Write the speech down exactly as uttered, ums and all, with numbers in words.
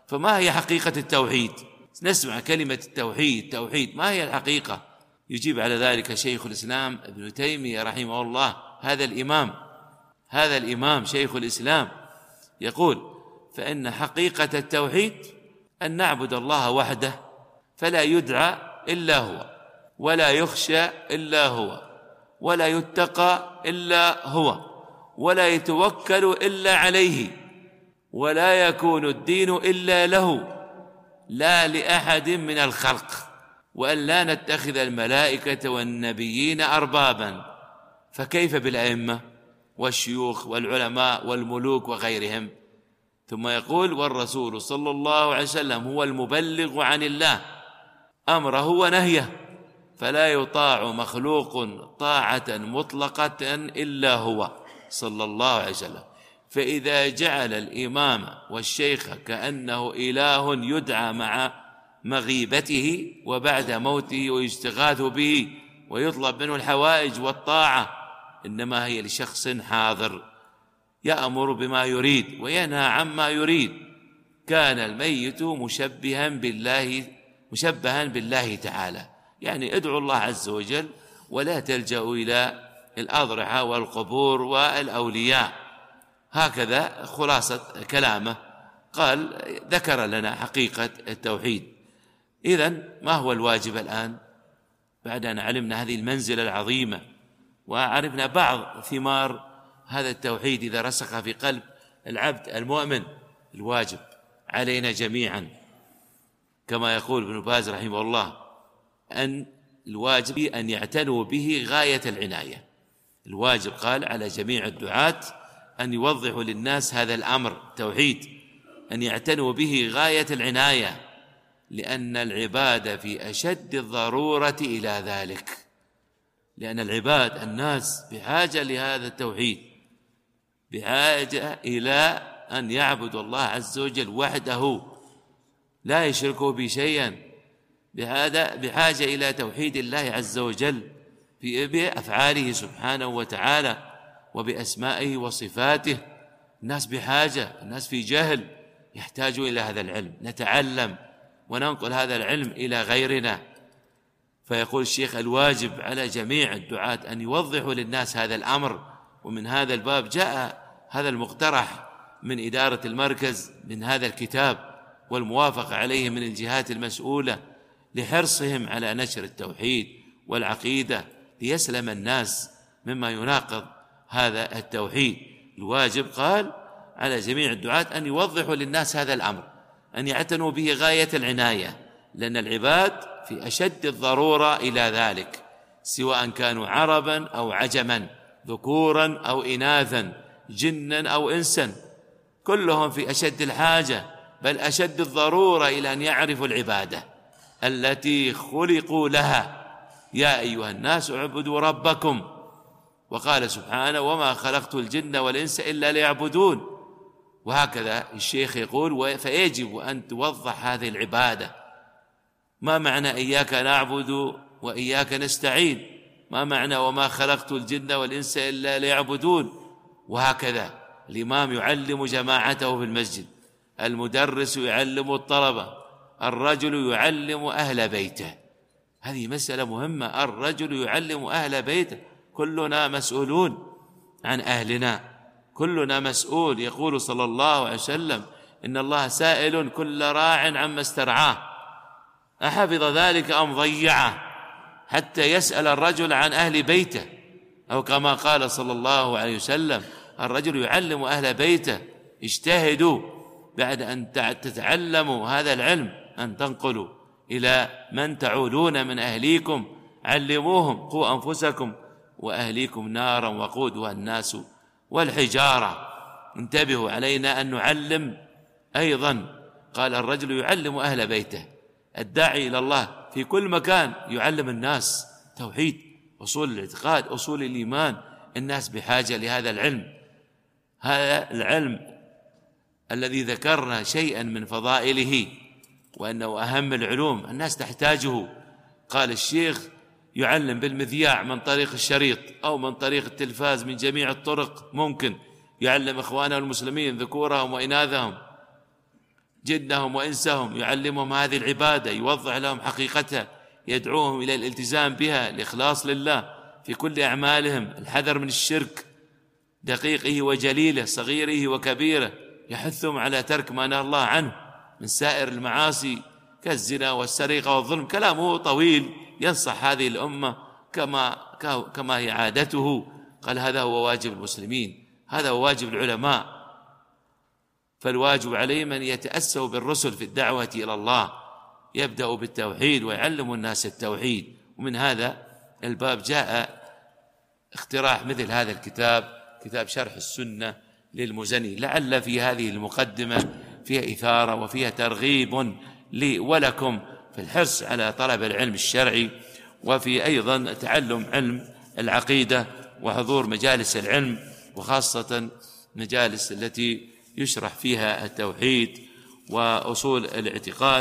فما هي حقيقة التوحيد؟ نسمع كلمة التوحيد توحيد، ما هي الحقيقة؟ يجيب على ذلك شيخ الإسلام ابن تيمية رحمه الله، هذا الإمام هذا الإمام شيخ الإسلام يقول: فإن حقيقة التوحيد أن نعبد الله وحده فلا يدعى إلا هو، ولا يخشى إلا هو، ولا يتقى إلا هو، ولا يتوكل إلا عليه، ولا يكون الدين إلا له لا لأحد من الخلق، وأن لا نتخذ الملائكة والنبيين أربابا. فكيف بالأئمة والشيوخ والعلماء والملوك وغيرهم؟ ثم يقول: والرسول صلى الله عليه وسلم هو المبلغ عن الله أمره ونهيه، فلا يطاع مخلوق طاعة مطلقة إلا هو صلى الله عليه وسلم. فإذا جعل الإمام والشيخ كأنه إله يدعى مع مغيبته وبعد موته ويستغاث به ويطلب منه الحوائج والطاعة، إنما هي لشخص حاضر يأمر بما يريد وينهى عما يريد. كان الميت مشبها بالله مشبها بالله تعالى، يعني ادعوا الله عز وجل ولا تلجأوا إلى الأضرحة والقبور والأولياء. هكذا خلاصة كلامه. قال ذكر لنا حقيقة التوحيد. إذن ما هو الواجب الآن بعد أن علمنا هذه المنزلة العظيمة وعرفنا بعض ثمار هذا التوحيد إذا رسخ في قلب العبد المؤمن؟ الواجب علينا جميعا كما يقول ابن باز رحمه الله أن الواجب أن يعتنوا به غاية العناية. الواجب قال على جميع الدعاة أن يوضحوا للناس هذا الأمر توحيد، أن يعتنوا به غاية العناية، لأن العباد في أشد الضرورة إلى ذلك، لأن العباد الناس بحاجة لهذا التوحيد، بحاجة إلى أن يعبدوا الله عز وجل وحده لا يشركوا به شيئا، بحاجة إلى توحيد الله عز وجل بأفعاله سبحانه وتعالى وبأسمائه وصفاته. الناس بحاجة، الناس في جهل، يحتاجوا إلى هذا العلم، نتعلم وننقل هذا العلم إلى غيرنا. فيقول الشيخ الواجب على جميع الدعاة أن يوضحوا للناس هذا الأمر. ومن هذا الباب جاء هذا المقترح من إدارة المركز من هذا الكتاب والموافقة عليه من الجهات المسؤولة لحرصهم على نشر التوحيد والعقيدة ليسلم الناس مما يناقض هذا التوحيد. الواجب قال على جميع الدعاة أن يوضحوا للناس هذا الأمر، أن يعتنوا به غاية العناية، لأن العباد في أشد الضرورة إلى ذلك، سواء كانوا عربا أو عجما، ذكورا أو إناثا، جنا أو إنسا، كلهم في أشد الحاجة بل أشد الضرورة إلى أن يعرفوا العبادة التي خلقوا لها. يا أيها الناس اعبدوا ربكم، وقال سبحانه وما خلقت الجن والإنس إلا ليعبدون. وهكذا الشيخ يقول فيجب أن توضح هذه العبادة. ما معنى إياك نعبد وإياك نستعين؟ ما معنى وما خلقت الجن والإنس إلا ليعبدون؟ وهكذا الإمام يعلم جماعته في المسجد، المدرس يعلم الطلبة، الرجل يعلم أهل بيته. هذه مسألة مهمة، الرجل يعلم أهل بيته، كلنا مسؤولون عن أهلنا، كلنا مسؤول. يقول صلى الله عليه وسلم إن الله سائل كل راع عما استرعاه أحفظ ذلك أم ضيعه، حتى يسأل الرجل عن أهل بيته، أو كما قال صلى الله عليه وسلم الرجل يعلم أهل بيته. اجتهدوا بعد أن تتعلموا هذا العلم أن تنقلوا إلى من تعولون من أهليكم، علموهم، قوا أنفسكم وأهليكم نارا وقودها الناس والحجارة. انتبهوا، علينا أن نعلم أيضا. قال الرجل يعلم أهل بيته، الداعي إلى الله في كل مكان يعلم الناس توحيد، أصول الاعتقاد، أصول الإيمان. الناس بحاجة لهذا العلم، هذا العلم الذي ذكرنا شيئا من فضائله وأنه أهم العلوم، الناس تحتاجه. قال الشيخ يعلم بالمذياع من طريق الشريط أو من طريق التلفاز، من جميع الطرق ممكن يعلم إخوانه المسلمين ذكورهم وإناثهم. جنهم وإنسهم، يعلمهم هذه العبادة، يوضح لهم حقيقتها، يدعوهم إلى الالتزام بها، الإخلاص لله في كل أعمالهم، الحذر من الشرك دقيقه وجليله، صغيره وكبيره، يحثهم على ترك ما نهى الله عنه من سائر المعاصي كالزنا والسرقة والظلم. كلامه طويل ينصح هذه الأمة كما كما هي عادته. قال هذا هو واجب المسلمين، هذا هو واجب العلماء، فالواجب عليهم أن يتأسوا بالرسل في الدعوة إلى الله، يبدأ بالتوحيد ويعلم الناس التوحيد. ومن هذا الباب جاء اقتراح مثل هذا الكتاب، كتاب شرح السنة للمزني، لعل في هذه المقدمة فيها إثارة وفيها ترغيب لي ولكم في الحرص على طلب العلم الشرعي، وفي أيضا تعلم علم العقيدة وحضور مجالس العلم، وخاصة مجالس التي يشرح فيها التوحيد وأصول الاعتقاد.